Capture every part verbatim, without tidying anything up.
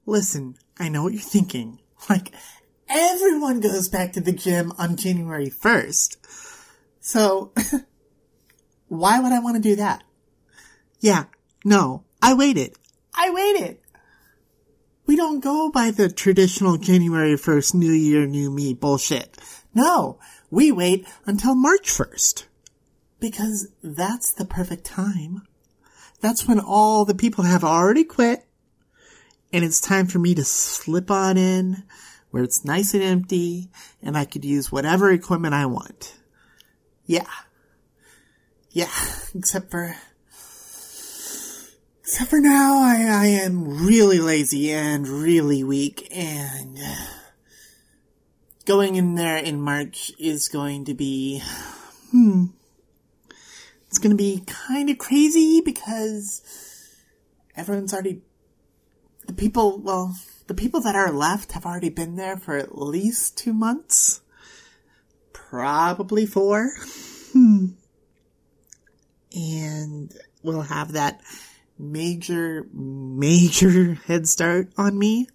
Listen, I know what you're thinking. Like, everyone goes back to the gym on January first. So, why would I want to do that? Yeah, no, I waited. I waited. We don't go by the traditional January first, New Year, New Me bullshit. No, we wait until March first. Because that's the perfect time. That's when all the people have already quit. And it's time for me to slip on in where it's nice and empty and I could use whatever equipment I want. Yeah. Yeah. Except for, except for now, I, I am really lazy and really weak, and going in there in March is going to be, hmm, it's going to be kind of crazy because everyone's already, the people, well, the people that are left have already been there for at least two months. Probably four. Hmm. And we'll have that major, major head start on me.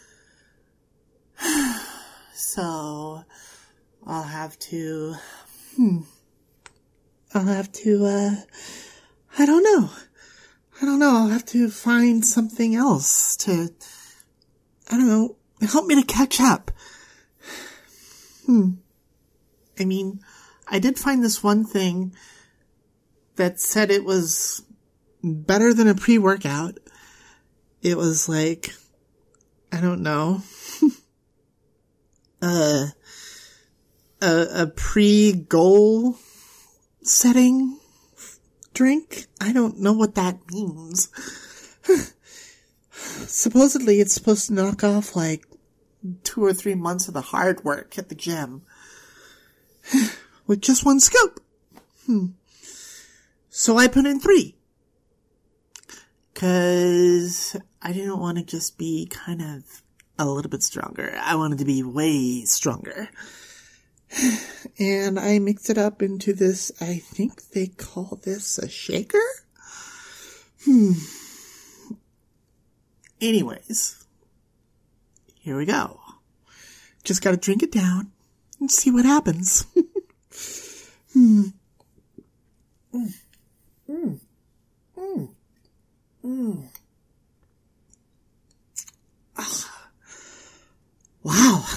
So, I'll have to, hmm, I'll have to, uh, I don't know. I don't know, I'll have to find something else to, I don't know, help me to catch up. Hmm. I mean, I did find this one thing that said it was better than a pre-workout. It was like, I don't know, uh, a, a pre-goal setting drink. I don't know what that means. Supposedly it's supposed to knock off like two or three months of the hard work at the gym with just one scoop. Hmm. So I put in three. Cause I didn't want to just be kind of a little bit stronger. I wanted to be way stronger. And I mixed it up into this, I think they call this a shaker? Hmm. Anyways, here we go. Just gotta drink it down and see what happens. hmm. Mm. Mm. Mm. Mm. Oh. Wow.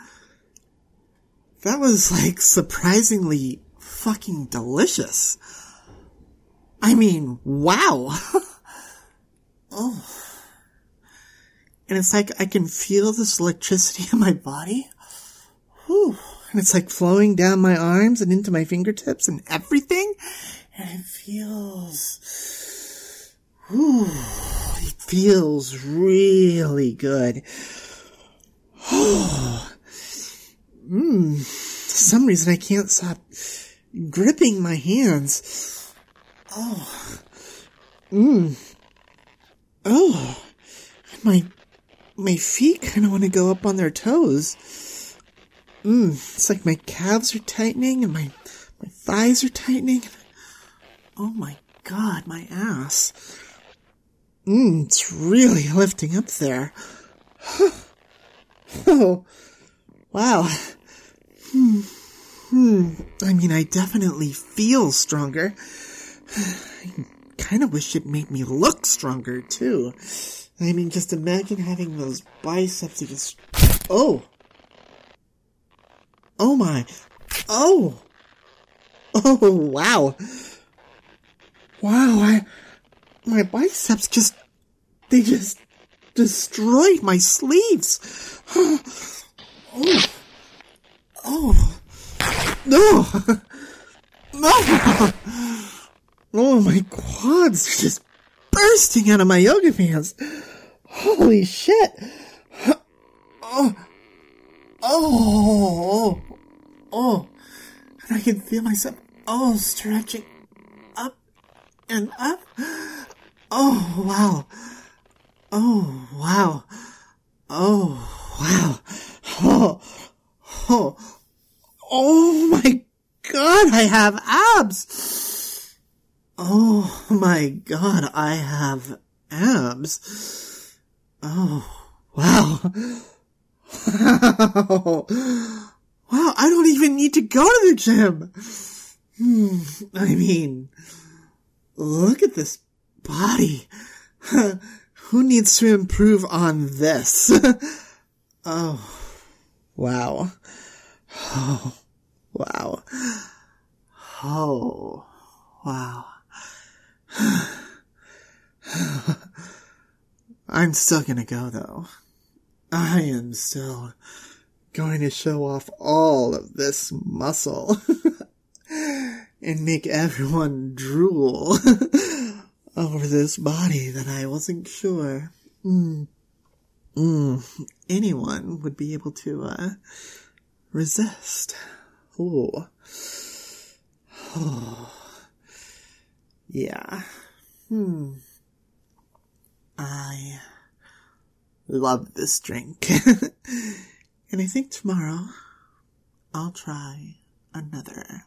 That was like surprisingly fucking delicious. I mean, wow. Oh. And it's like I can feel this electricity in my body. Whew. And it's like flowing down my arms and into my fingertips and everything. And it feels, whew, it feels really good. Oh. Mmm. For some reason I can't stop gripping my hands. Oh. Mmm. Oh. My, my feet kind of want to go up on their toes. Mmm. It's like my calves are tightening and my, my thighs are tightening. Oh my god, my ass. Mmm, it's really lifting up there. Oh. Wow. Hmm. Hmm. I mean, I definitely feel stronger. I kind of wish it made me look stronger, too. I mean, just imagine having those biceps that just... Oh! Oh my! Oh! Oh, wow! Wow, I... My biceps just... They just... destroyed my sleeves! Oh! Oh! No! No! Oh, my quads are just bursting out of my yoga pants! Holy shit! Oh! Oh! Oh! And I can feel myself, oh, stretching up and up. Oh, wow. Oh, wow. Oh, wow. Oh, oh, oh my god, I have abs. Oh my god, I have abs. Oh, wow. Wow. Wow. Wow, I don't even need to go to the gym. Hmm, I mean, look at this body. Who needs to improve on this? Oh, wow. Oh, wow. Oh, wow. I'm still gonna go, though. I am still going to show off all of this muscle and make everyone drool over this body that I wasn't sure mm, mm, anyone would be able to uh, resist. Ooh. Oh. Yeah. Hmm. I love this drink. And I think tomorrow I'll try another.